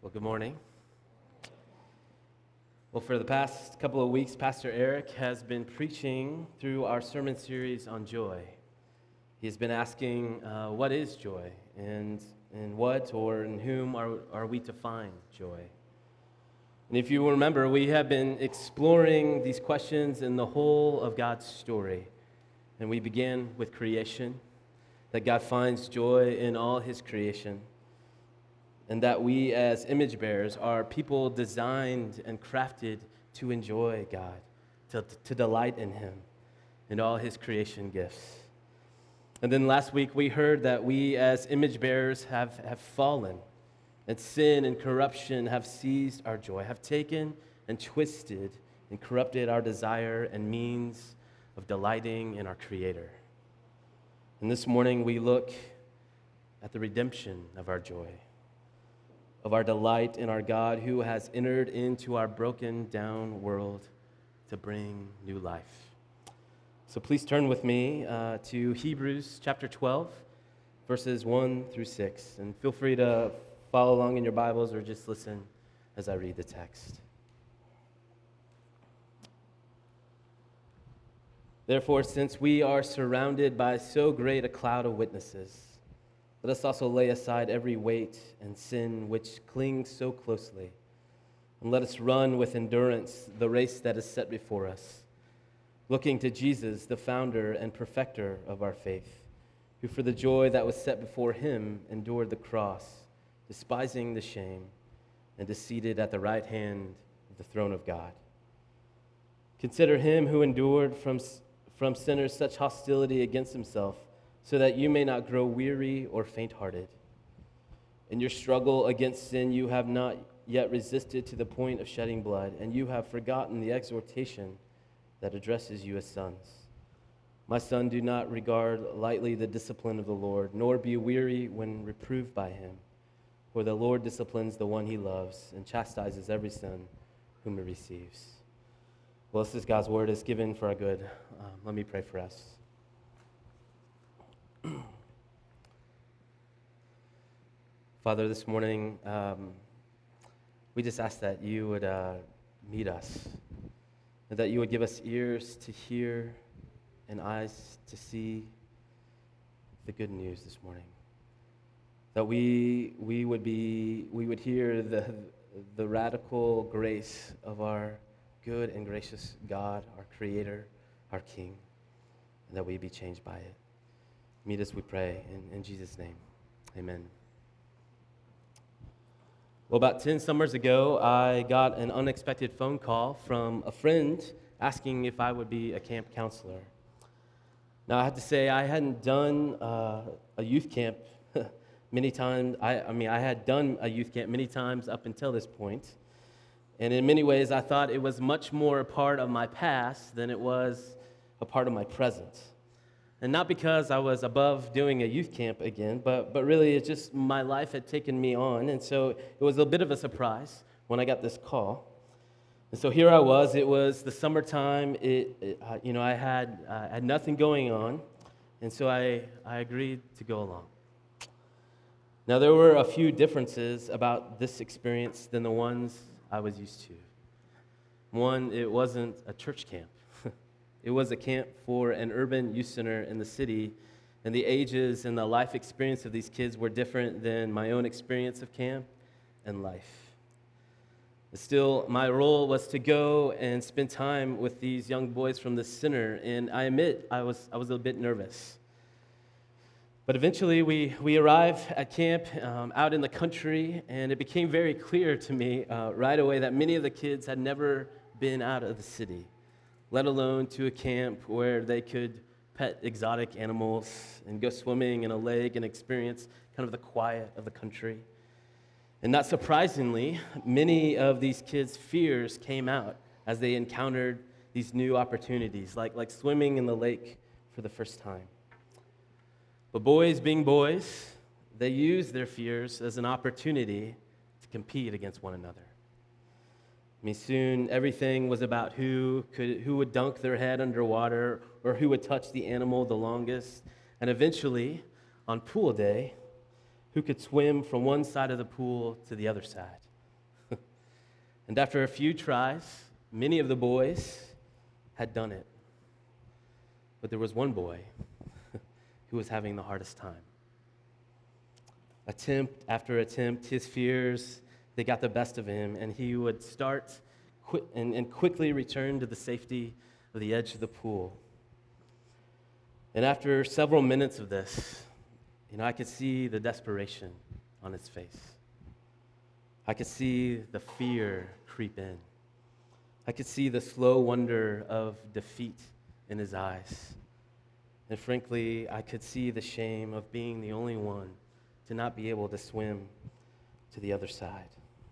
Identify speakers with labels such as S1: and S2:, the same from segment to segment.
S1: Well, good morning. Well, for the past couple of weeks, Pastor Eric has been preaching through our sermon series on joy. He has been asking, what is joy? And what or in whom are we to find joy? And if you remember, we have been exploring these questions in the whole of God's story. And we began with creation, that God finds joy in all his creation. And that we as image bearers are people designed and crafted to enjoy God, to delight in him and all his creation gifts. And then last week we heard that we as image bearers have fallen, and sin and corruption have seized our joy, have taken and twisted and corrupted our desire and means of delighting in our Creator. And this morning we look at the redemption of our joy, of our delight in our God who has entered into our broken down world to bring new life. So please turn with me to Hebrews chapter 12, verses 1 through 6. And feel free to follow along in your Bibles or just listen as I read the text. Therefore, since we are surrounded by so great a cloud of witnesses, let us also lay aside every weight and sin which clings so closely, and let us run with endurance the race that is set before us, looking to Jesus, the founder and perfecter of our faith, who for the joy that was set before him endured the cross, despising the shame, and is seated at the right hand of the throne of God. Consider him who endured from sinners such hostility against himself, so that you may not grow weary or faint-hearted. In your struggle against sin, you have not yet resisted to the point of shedding blood, and you have forgotten the exhortation that addresses you as sons. My son, do not regard lightly the discipline of the Lord, nor be weary when reproved by him. For the Lord disciplines the one he loves, and chastises every son whom he receives. Well, this is God's word is given for our good. Let me pray for us. Father, this morning, we just ask that you would meet us, and that you would give us ears to hear and eyes to see the good news this morning. That we would hear the radical grace of our good and gracious God, our Creator, our King, and that we be changed by it. Meet us, we pray, in Jesus' name. Amen. Well, about 10 summers ago, I got an unexpected phone call from a friend asking if I would be a camp counselor. Now, I have to say, I hadn't done a youth camp many times. I had done a youth camp many times up until this point. And in many ways, I thought it was much more a part of my past than it was a part of my present. And not because I was above doing a youth camp again, but really it's just my life had taken me on. And so it was a bit of a surprise when I got this call. And so here I was. It was the summertime. I had nothing going on. And so I agreed to go along. Now, there were a few differences about this experience than the ones I was used to. One, it wasn't a church camp. It was a camp for an urban youth center in the city, and the ages and the life experience of these kids were different than my own experience of camp and life. But still, my role was to go and spend time with these young boys from the center, and I admit I was a bit nervous. But eventually, we arrived at camp out in the country, and it became very clear to me right away that many of the kids had never been out of the city, let alone to a camp where they could pet exotic animals and go swimming in a lake and experience kind of the quiet of the country. And not surprisingly, many of these kids' fears came out as they encountered these new opportunities, like swimming in the lake for the first time. But boys being boys, they used their fears as an opportunity to compete against one another. Soon everything was about who would dunk their head underwater or who would touch the animal the longest. And eventually, on pool day, who could swim from one side of the pool to the other side. And after a few tries, many of the boys had done it. But there was one boy who was having the hardest time. Attempt after attempt, his fears, they got the best of him, and he would start and quickly return to the safety of the edge of the pool. And after several minutes of this, I could see the desperation on his face. I could see the fear creep in. I could see the slow wonder of defeat in his eyes. And frankly, I could see the shame of being the only one to not be able to swim to the other side.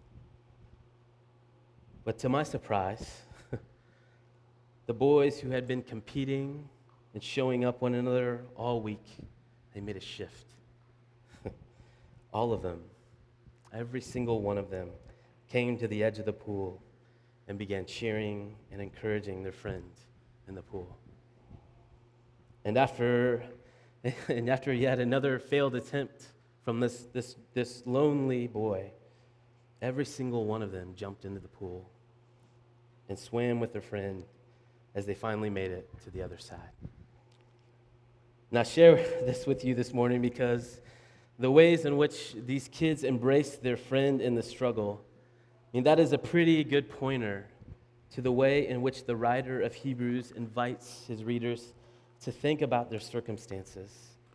S1: But to my surprise, the boys who had been competing and showing up one another all week, they made a shift. All of them, every single one of them, came to the edge of the pool and began cheering and encouraging their friend in the pool. And after yet another failed attempt from this lonely boy, every single one of them jumped into the pool and swam with their friend as they finally made it to the other side. Now, I share this with you this morning because the ways in which these kids embraced their friend in the struggle, that is a pretty good pointer to the way in which the writer of Hebrews invites his readers to think about their circumstances.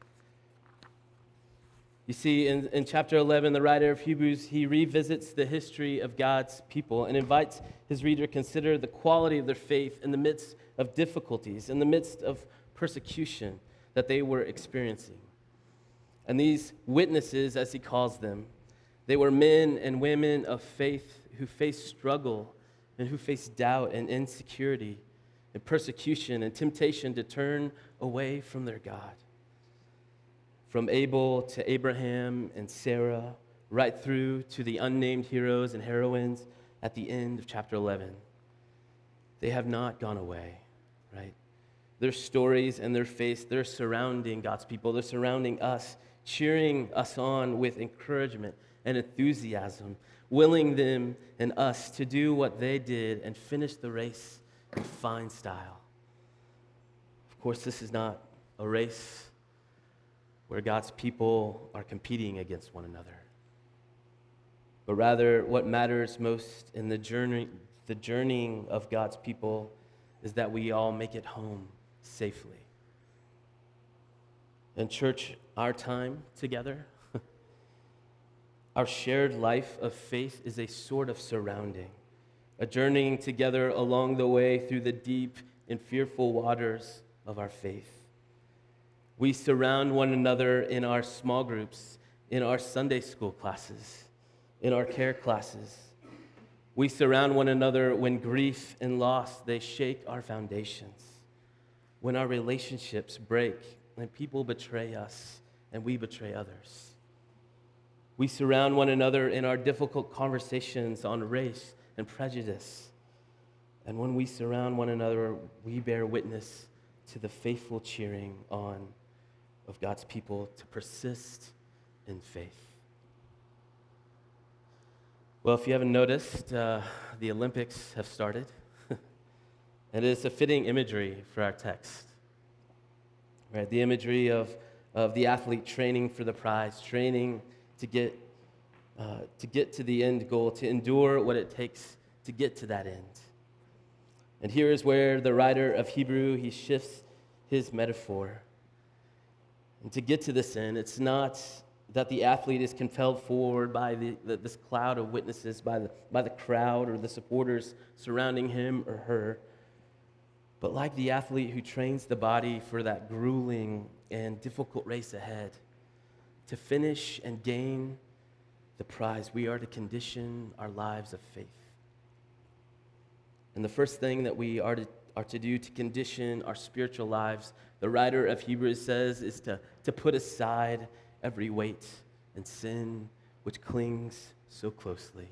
S1: You see, in chapter 11, the writer of Hebrews, he revisits the history of God's people and invites his reader to consider the quality of their faith in the midst of difficulties, in the midst of persecution that they were experiencing. And these witnesses, as he calls them, they were men and women of faith who faced struggle and who faced doubt and insecurity and persecution and temptation to turn away from their God. From Abel to Abraham and Sarah, right through to the unnamed heroes and heroines at the end of chapter 11. They have not gone away, right? Their stories and their faith, they're surrounding God's people. They're surrounding us, cheering us on with encouragement and enthusiasm, willing them and us to do what they did and finish the race in fine style. Of course, this is not a race where God's people are competing against one another, but rather what matters most in the journeying of God's people is that we all make it home safely. In church, our time together, our shared life of faith is a sort of surrounding, a journeying together along the way through the deep and fearful waters of our faith. We surround one another in our small groups, in our Sunday school classes, in our care classes. We surround one another when grief and loss, they shake our foundations. When our relationships break and people betray us and we betray others. We surround one another in our difficult conversations on race and prejudice. And when we surround one another, we bear witness to the faithful cheering on of God's people to persist in faith. Well, if you haven't noticed, the Olympics have started. And it's a fitting imagery for our text. Right? The imagery of the athlete training for the prize, training to get to the end goal, to endure what it takes to get to that end. And here is where the writer of Hebrew, he shifts his metaphor. And to get to this end, it's not that the athlete is compelled forward by this cloud of witnesses, by the crowd or the supporters surrounding him or her, but like the athlete who trains the body for that grueling and difficult race ahead, to finish and gain the prize, we are to condition our lives of faith. And the first thing that we are to do to condition our spiritual lives, the writer of Hebrews says, is to put aside every weight and sin which clings so closely.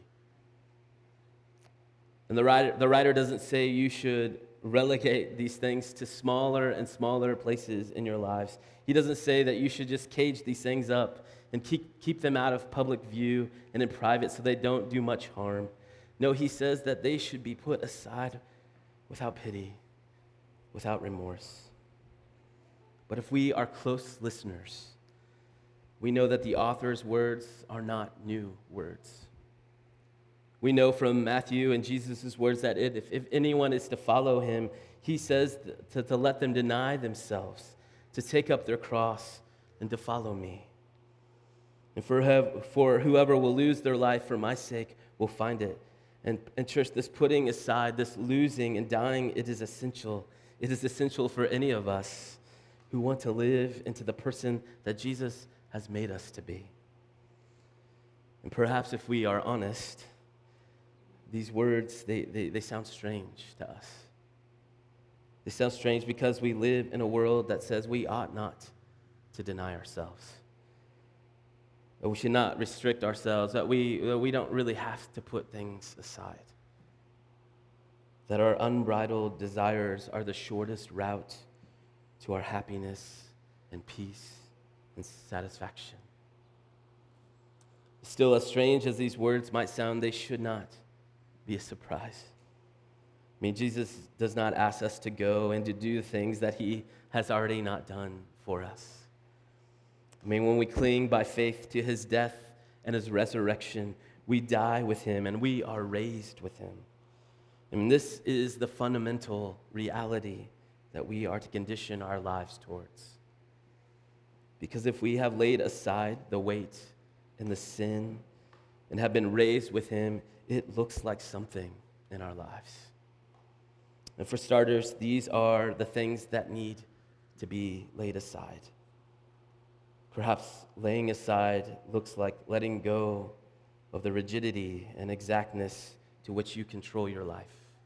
S1: And the writer doesn't say you should relegate these things to smaller and smaller places in your lives. He doesn't say that you should just cage these things up and keep them out of public view and in private so they don't do much harm. No, he says that they should be put aside without pity, without remorse. But if we are close listeners, we know that the author's words are not new words. We know from Matthew and Jesus' words that if anyone is to follow him, he says to let them deny themselves, to take up their cross, and to follow me. And for whoever will lose their life for my sake will find it. And church, this putting aside, this losing and dying, it is essential. It is essential for any of us who want to live into the person that Jesus has made us to be. And perhaps if we are honest, these words, they sound strange to us. They sound strange because we live in a world that says we ought not to deny ourselves, that we should not restrict ourselves, that we don't really have to put things aside, that our unbridled desires are the shortest route to our happiness and peace and satisfaction. Still, as strange as these words might sound, they should not be a surprise. I mean, Jesus does not ask us to go and to do things that he has already not done for us. I mean, when we cling by faith to his death and his resurrection, we die with him and we are raised with him. And this is the fundamental reality that we are to condition our lives towards. Because if we have laid aside the weight and the sin and have been raised with him, it looks like something in our lives. And for starters, these are the things that need to be laid aside. Perhaps laying aside looks like letting go of the rigidity and exactness to which you control your life.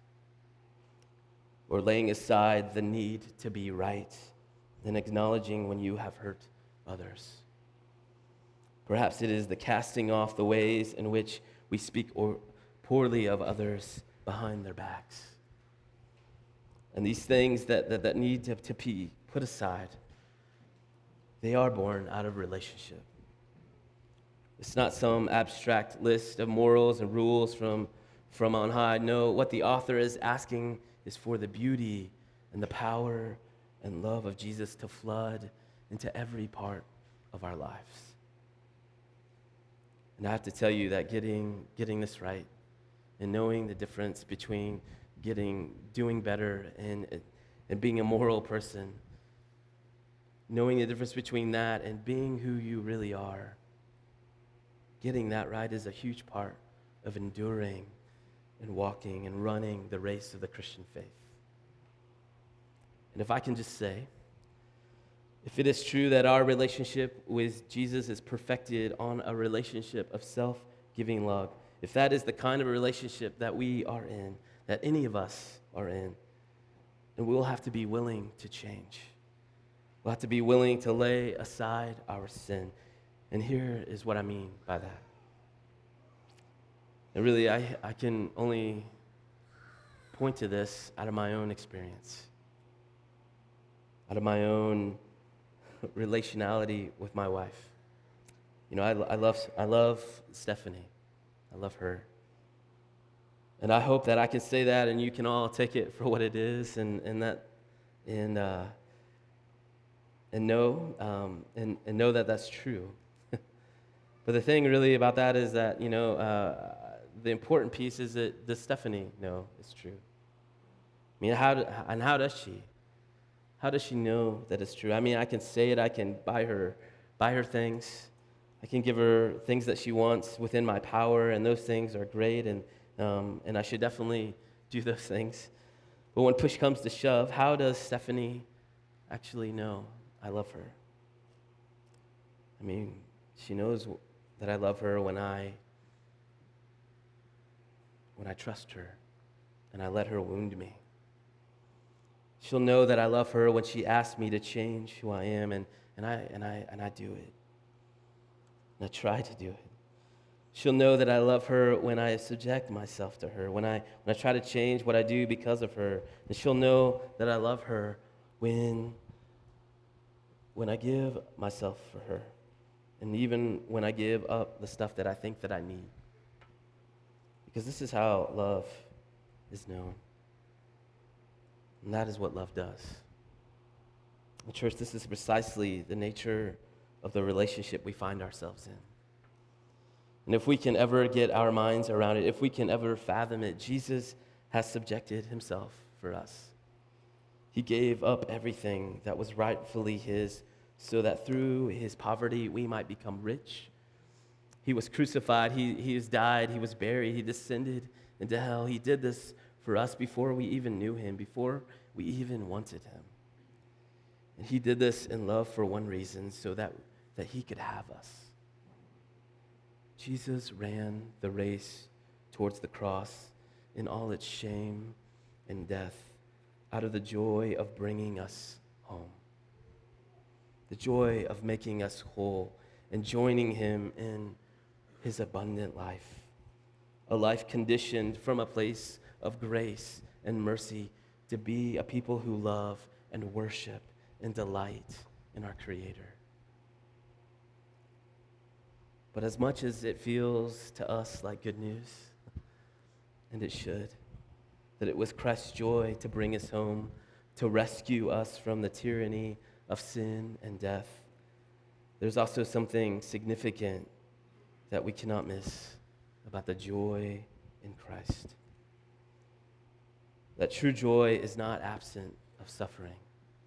S1: Or laying aside the need to be right and acknowledging when you have hurt others. Perhaps it is the casting off the ways in which we speak poorly of others behind their backs. And these things that need to be put aside, they are born out of relationship. It's not some abstract list of morals and rules from on high. No, what the author is asking is for the beauty and the power and love of Jesus to flood into every part of our lives. And I have to tell you that getting this right and knowing the difference between doing better and being a moral person, knowing the difference between that and being who you really are, getting that right is a huge part of enduring and walking and running the race of the Christian faith. And if I can just say, if it is true that our relationship with Jesus is perfected on a relationship of self-giving love, if that is the kind of relationship that we are in, that any of us are in, then we'll have to be willing to change. We'll have to be willing to lay aside our sin. And here is what I mean by that. And really, I can only point to this out of my own experience, out of my own relationality with my wife. You know, I love Stephanie. I love her. And I hope that I can say that and you can all take it for what it is and know that that's true. But the thing really about that is that, you know, the important piece is that does Stephanie know it's true? I mean, how does she? How does she know that it's true? I mean, I can say it. I can buy her things. I can give her things that she wants within my power, and those things are great, and I should definitely do those things. But when push comes to shove, how does Stephanie actually know I love her? I mean, she knows that I love her when I trust her and I let her wound me. She'll know that I love her when she asks me to change who I am, and I do it. And I try to do it. She'll know that I love her when I subject myself to her, when I try to change what I do because of her. And she'll know that I love her when I give myself for her, and even when I give up the stuff that I think that I need. Because this is how love is known. And that is what love does. And church, this is precisely the nature of the relationship we find ourselves in. And if we can ever get our minds around it, if we can ever fathom it, Jesus has subjected himself for us. He gave up everything that was rightfully his so that through his poverty we might become rich. He was crucified, he was died, he was buried, he descended into hell. He did this for us before we even knew him, before we even wanted him. And he did this in love for one reason, so that he could have us. Jesus ran the race towards the cross in all its shame and death out of the joy of bringing us home, the joy of making us whole and joining him in his abundant life, a life conditioned from a place of grace and mercy to be a people who love and worship and delight in our Creator. But as much as it feels to us like good news, and it should, that it was Christ's joy to bring us home, to rescue us from the tyranny of sin and death, there's also something significant that we cannot miss about the joy in Christ. That true joy is not absent of suffering.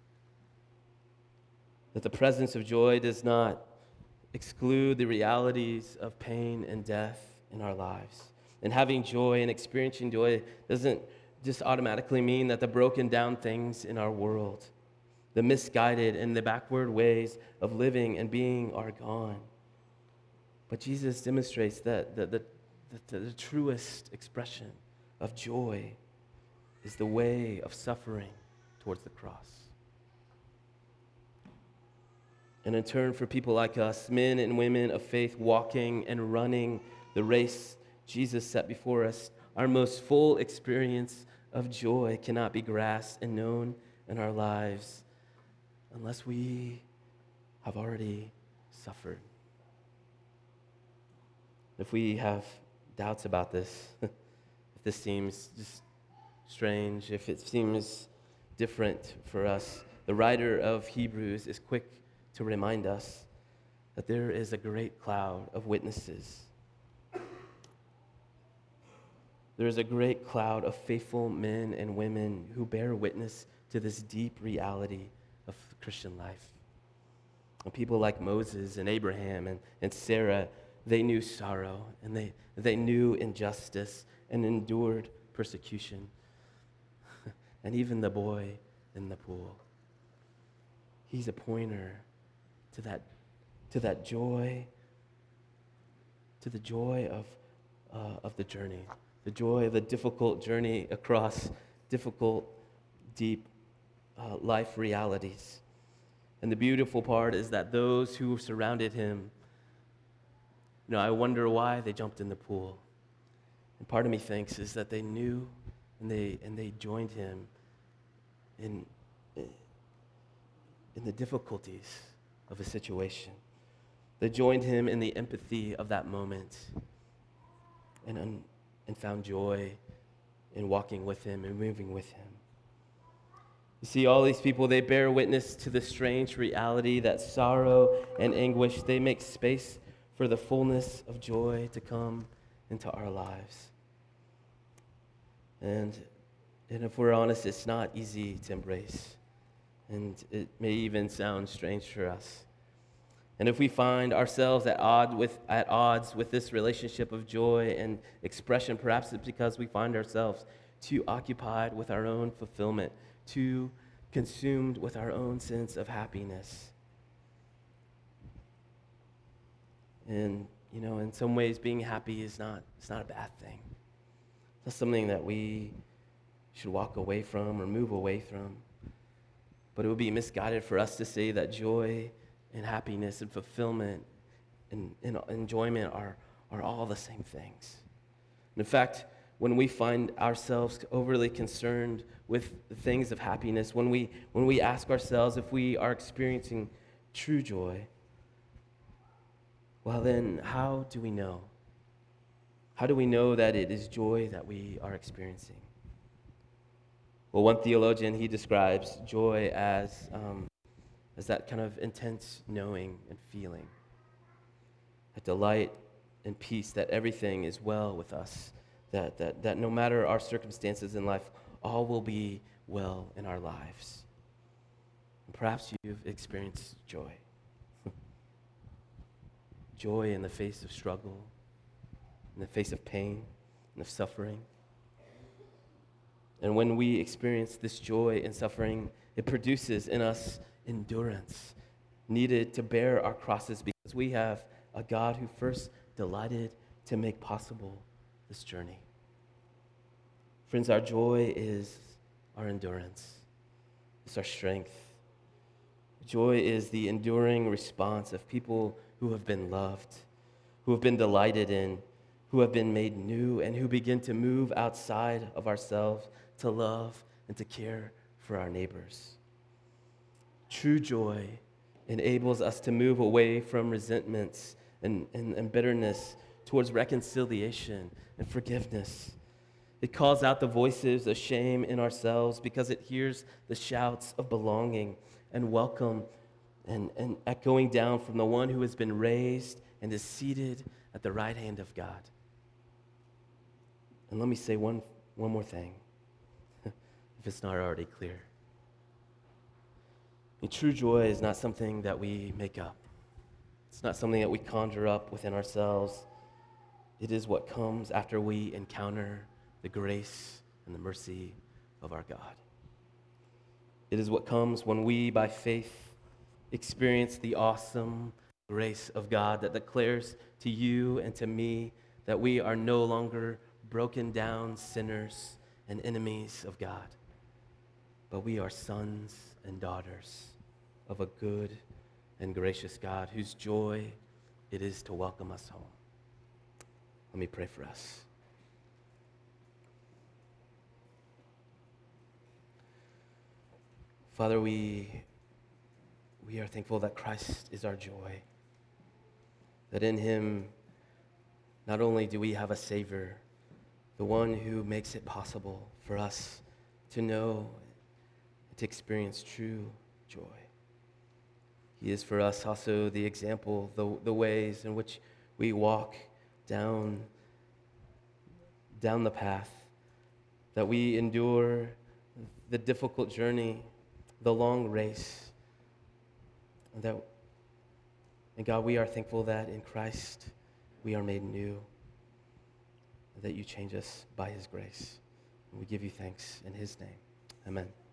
S1: That the presence of joy does not exclude the realities of pain and death in our lives. And having joy and experiencing joy doesn't just automatically mean that the broken down things in our world, the misguided and the backward ways of living and being are gone. But Jesus demonstrates that the truest expression of joy is the way of suffering towards the cross. And in turn, for people like us, men and women of faith walking and running the race Jesus set before us, our most full experience of joy cannot be grasped and known in our lives unless we have already suffered. If we have doubts about this, if this seems just strange, if it seems different for us, the writer of Hebrews is quick to remind us that there is a great cloud of witnesses. There is a great cloud of faithful men and women who bear witness to this deep reality of Christian life. And people like Moses and Abraham and Sarah, they knew sorrow and they knew injustice and endured persecution. And even the boy in the pool, he's a pointer to that joy, to the joy of the journey, the joy of the difficult journey across difficult, deep life realities. And the beautiful part is that those who surrounded him, I wonder why they jumped in the pool. And part of me thinks is that they knew and they joined him in the difficulties of a situation. They joined him in the empathy of that moment and found joy in walking with him and moving with him. You see, all these people, they bear witness to the strange reality that sorrow and anguish, they make space for the fullness of joy to come into our lives. And if we're honest, it's not easy to embrace. And it may even sound strange for us. And if we find ourselves at odds with this relationship of joy and expression, perhaps it's because we find ourselves too occupied with our own fulfillment, too consumed with our own sense of happiness. And, in some ways, being happy it's not a bad thing. It's not something that we should walk away from or move away from. But it would be misguided for us to say that joy and happiness and fulfillment and enjoyment are all the same things. And in fact, when we find ourselves overly concerned with the things of happiness, when we ask ourselves if we are experiencing true joy, well then, how do we know? How do we know that it is joy that we are experiencing? Well, one theologian, he describes joy as that kind of intense knowing and feeling, a delight and peace that everything is well with us, that no matter our circumstances in life, all will be well in our lives. And perhaps you've experienced joy. Joy in the face of struggle, in the face of pain and of suffering. And when we experience this joy in suffering, it produces in us endurance needed to bear our crosses because we have a God who first delighted to make possible this journey. Friends, our joy is our endurance. It's our strength. Joy is the enduring response of people who have been loved, who have been delighted in, who have been made new, and who begin to move outside of ourselves to love and to care for our neighbors. True joy enables us to move away from resentments and bitterness towards reconciliation and forgiveness. It calls out the voices of shame in ourselves because it hears the shouts of belonging and welcome and echoing down from the one who has been raised and is seated at the right hand of God. And let me say one more thing, if it's not already clear. True joy is not something that we make up. It's not something that we conjure up within ourselves. It is what comes after we encounter the grace and the mercy of our God. It is what comes when we, by faith, experience the awesome grace of God that declares to you and to me that we are no longer broken down sinners and enemies of God, but we are sons and daughters of a good and gracious God whose joy it is to welcome us home. Let me pray for us. Father, we are thankful that Christ is our joy, that in him not only do we have a Savior, the one who makes it possible for us to know and to experience true joy. He is for us also the example, the ways in which we walk down the path, that we endure the difficult journey, the long race. And God, we are thankful that in Christ we are made new, that you change us by his grace. And we give you thanks in his name. Amen.